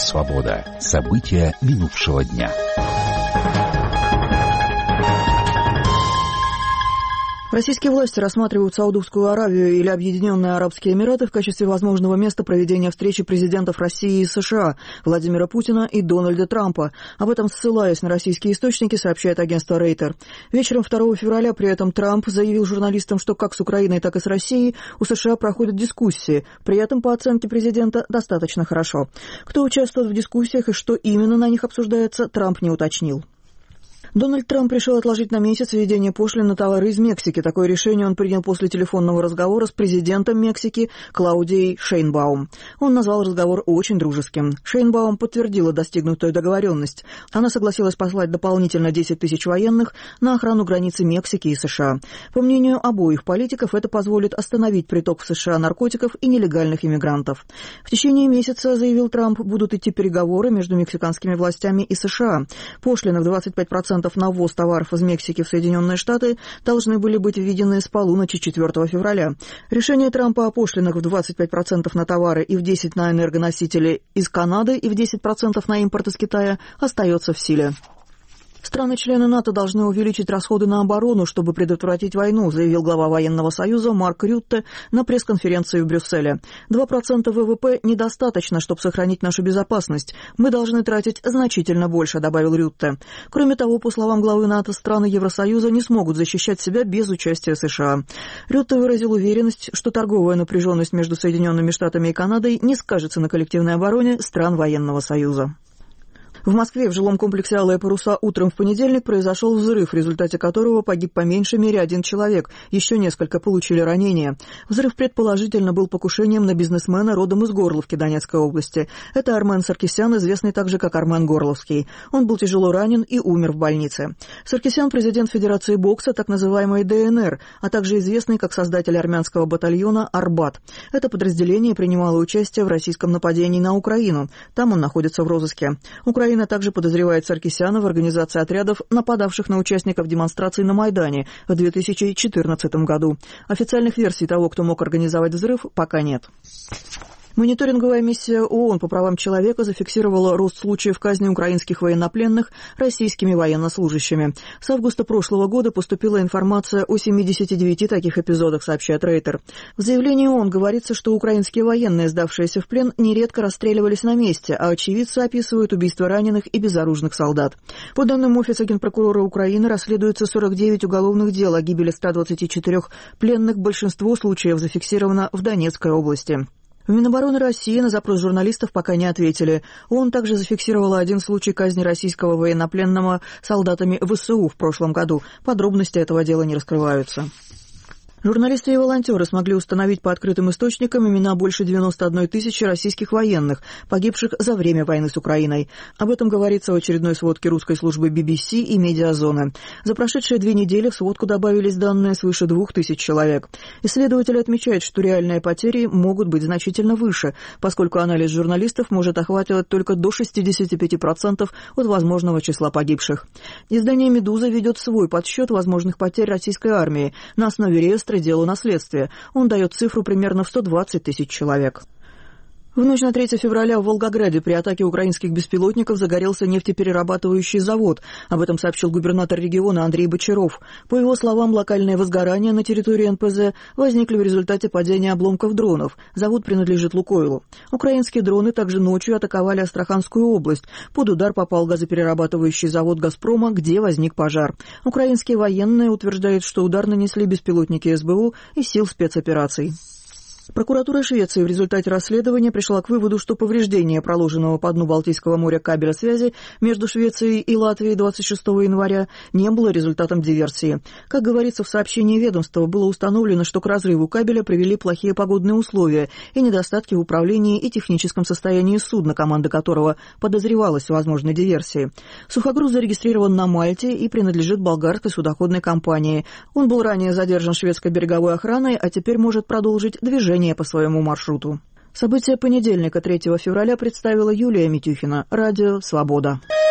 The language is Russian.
«Свобода». События минувшего дня. Российские власти рассматривают Саудовскую Аравию или Объединенные Арабские Эмираты в качестве возможного места проведения встречи президентов России и США Владимира Путина и Дональда Трампа. Об этом, ссылаясь на российские источники, сообщает агентство Рейтер. Вечером 2 февраля при этом Трамп заявил журналистам, что как с Украиной, так и с Россией у США проходят дискуссии. При этом, по оценке президента, достаточно хорошо. Кто участвует в дискуссиях и что именно на них обсуждается, Трамп не уточнил. Дональд Трамп решил отложить на месяц введение пошлин на товары из Мексики. Такое решение он принял после телефонного разговора с президентом Мексики Клаудией Шейнбаум. Он назвал разговор очень дружеским. Шейнбаум подтвердила достигнутую договоренность. Она согласилась послать дополнительно 10 тысяч военных на охрану границы Мексики и США. По мнению обоих политиков, это позволит остановить приток в США наркотиков и нелегальных иммигрантов. В течение месяца, заявил Трамп, будут идти переговоры между мексиканскими властями и США. Пошлины в 25% на ввоз товаров из Мексики в Соединенные Штаты должны были быть введены с полуночи 4 февраля. Решение Трампа о пошлинах в 25% на товары и в 10% на энергоносители из Канады и в 10% на импорт из Китая остается в силе. Страны-члены НАТО должны увеличить расходы на оборону, чтобы предотвратить войну, заявил глава Военного союза Марк Рютте на пресс-конференции в Брюсселе. 2% ВВП недостаточно, чтобы сохранить нашу безопасность. Мы должны тратить значительно больше, добавил Рютте. Кроме того, по словам главы НАТО, страны Евросоюза не смогут защищать себя без участия США. Рютте выразил уверенность, что торговая напряженность между Соединенными Штатами и Канадой не скажется на коллективной обороне стран Военного союза. В Москве в жилом комплексе «Алые паруса» утром в понедельник произошел взрыв, в результате которого погиб по меньшей мере 1 человек, еще несколько получили ранения. Взрыв предположительно был покушением на бизнесмена родом из Горловки Донецкой области. Это Армен Саркисян, известный также как Армен Горловский. Он был тяжело ранен и умер в больнице. Саркисян – президент Федерации бокса, так называемой ДНР, а также известный как создатель армянского батальона «Арбат». Это подразделение принимало участие в российском нападении на Украину. Там он находится в розыске. Украина также подозревает Саркисяна в организации отрядов, нападавших на участников демонстраций на Майдане в 2014 году. Официальных версий того, кто мог организовать взрыв, пока нет. Мониторинговая миссия ООН по правам человека зафиксировала рост случаев казни украинских военнопленных российскими военнослужащими. С августа прошлого года поступила информация о 79 таких эпизодах, сообщает Рейтер. В заявлении ООН говорится, что украинские военные, сдавшиеся в плен, нередко расстреливались на месте, а очевидцы описывают убийства раненых и безоружных солдат. По данным Офиса Генпрокурора Украины, расследуется 49 уголовных дел о гибели 124 пленных, большинство случаев зафиксировано в Донецкой области. В Минобороны России на запрос журналистов пока не ответили. ООН также зафиксировала 1 случай казни российского военнопленного солдатами ВСУ в прошлом году. Подробности этого дела не раскрываются. Журналисты и волонтеры смогли установить по открытым источникам имена больше 91 тысячи российских военных, погибших за время войны с Украиной. Об этом говорится в очередной сводке русской службы BBC и Медиазоны. За прошедшие 2 недели в сводку добавились данные свыше 2000 человек. Исследователи отмечают, что реальные потери могут быть значительно выше, поскольку анализ журналистов может охватывать только до 65% от возможного числа погибших. Издание «Медуза» ведет свой подсчет возможных потерь российской армии на основе реестра делу наследствия. Он дает цифру примерно в 120 тысяч человек. В ночь на 3 февраля в Волгограде при атаке украинских беспилотников загорелся нефтеперерабатывающий завод. Об этом сообщил губернатор региона Андрей Бочаров. По его словам, локальные возгорания на территории НПЗ возникли в результате падения обломков дронов. Завод принадлежит «Лукойлу». Украинские дроны также ночью атаковали Астраханскую область. Под удар попал газоперерабатывающий завод «Газпрома», где возник пожар. Украинские военные утверждают, что удар нанесли беспилотники СБУ и сил спецопераций. Прокуратура Швеции в результате расследования пришла к выводу, что повреждение проложенного по дну Балтийского моря кабеля связи между Швецией и Латвией 26 января не было результатом диверсии. Как говорится в сообщении ведомства, было установлено, что к разрыву кабеля привели плохие погодные условия и недостатки в управлении и техническом состоянии судна, команда которого подозревалась в возможной диверсии. Сухогруз зарегистрирован на Мальте и принадлежит болгарской судоходной компании. Он был ранее задержан шведской береговой охраной, а теперь может продолжить движение по своему маршруту. События понедельника, 3 февраля, представила Юлия Митюхина. Радио «Свобода».